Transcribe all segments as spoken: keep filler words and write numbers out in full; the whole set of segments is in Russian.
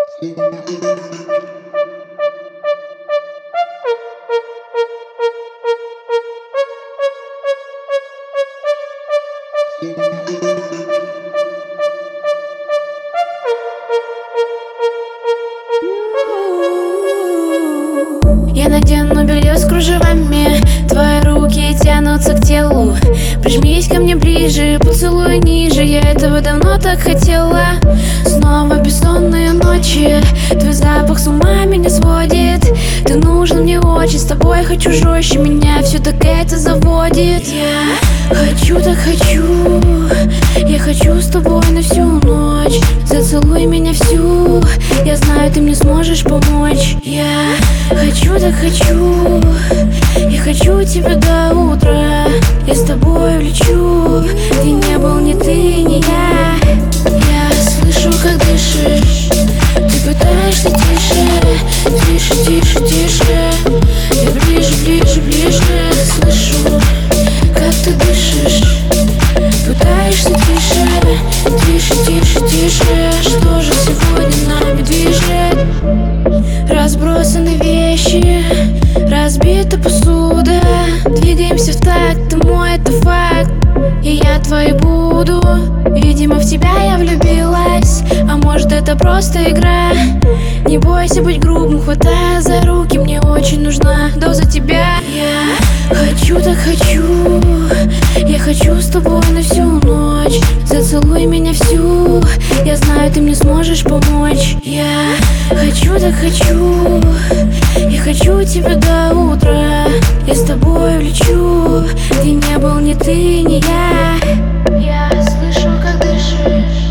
Я надену белье с кружевами, твои руки тянутся к телу. Прижмись ко мне ближе, поцелуй ниже, я этого давно так хотела. Снова бессонные ночи, твой запах с ума меня сводит. Ты нужен мне очень, с тобой хочу жестче, меня все так это заводит. Я хочу, так хочу, я хочу с тобой на всю ночь. Зацелуй меня всю, я знаю, ты мне сможешь помочь. Я хочу, так хочу, я хочу тебя до утра. Я с тобой улечу, где не был ни ты, ни я. Я слышу, как дышишь, ты пытаешься тише, тише, тише, тише. Я ближе, ближе, ближе, слышу, как ты дышишь. Пытаешься тише, тише, тише, тише. Что же сегодня нами движет? Разбросаны вещи, разбита посуда. Двигаемся в такт, ты мой, это факт. И я твой буду. Видимо, в тебя я влюбилась, а может, это просто игра. Не бойся быть грубым, хватая за руки, мне очень нужна доза тебя. Я хочу, так хочу, я хочу с тобой на всю ночь. Зацелуй меня всю, я знаю, ты мне сможешь помочь. Я хочу, так хочу, я хочу тебя до утра. Я с тобой улечу, где не был ни ты, ни я. Я слышу, как дышишь,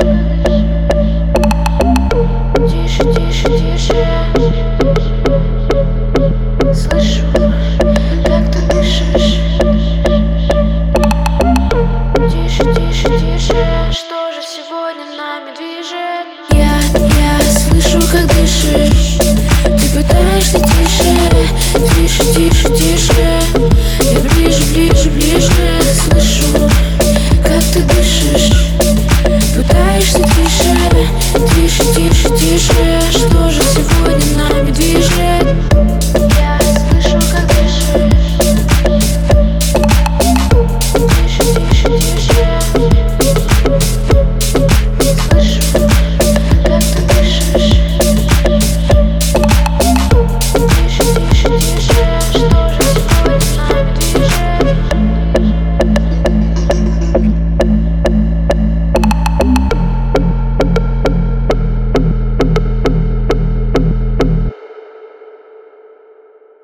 тише, тише, тише. Слышу, как ты дышишь, тише, тише, тише. Что же сегодня нами движет? Я, я слышу, как дышишь, ты пытаешься тише, тише, тише, тише. Я ближе, ближе, ближе, слышу, как ты дышишь. Пытаешься тише, тише, тише, тише.